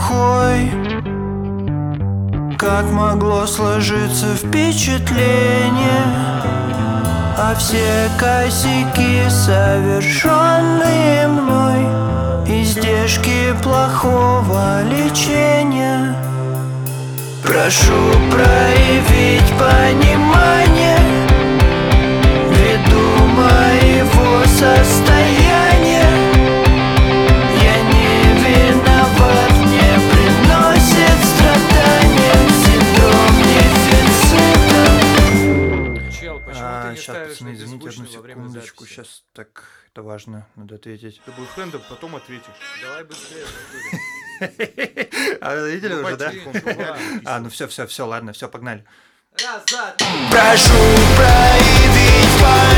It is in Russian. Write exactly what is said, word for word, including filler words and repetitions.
плохой. Как могло сложиться впечатление, а все косяки, совершенные мной, издержки плохого лечения. Прошу проявить понимание ввиду моего состояния. Я не виноват, мне приносит страдания синдром дефицита. Чел, почему А, ты не щас, ставишь пацаны, на извините, одну беззвучный во время секундочку. записи? Сейчас так, это важно, надо ответить. Ты будешь хендом, потом ответишь. Давай быстрее, А вы видели уже, да? чувак. А, ну все, все, все, ладно, все, погнали. Раз, два, три. Прошу проявить